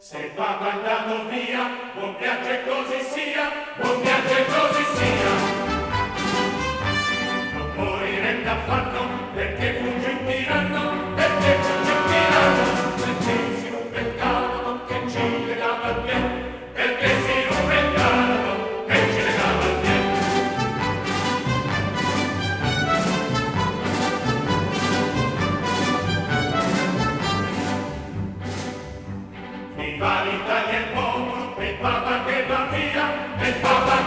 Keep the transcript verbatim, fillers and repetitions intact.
Se il Papa è andato via, buon viaggio e così sia, buon viaggio e così sia. Non morirem d'affanno, perché fugge un tiranno, perché fugge un tiranno, perché si ruppe il canto che ci legava al piede, perché si ruppe il canto che ci legava al piede. Viva l'Italia e il popolo, e il Papa che va via, e il Papa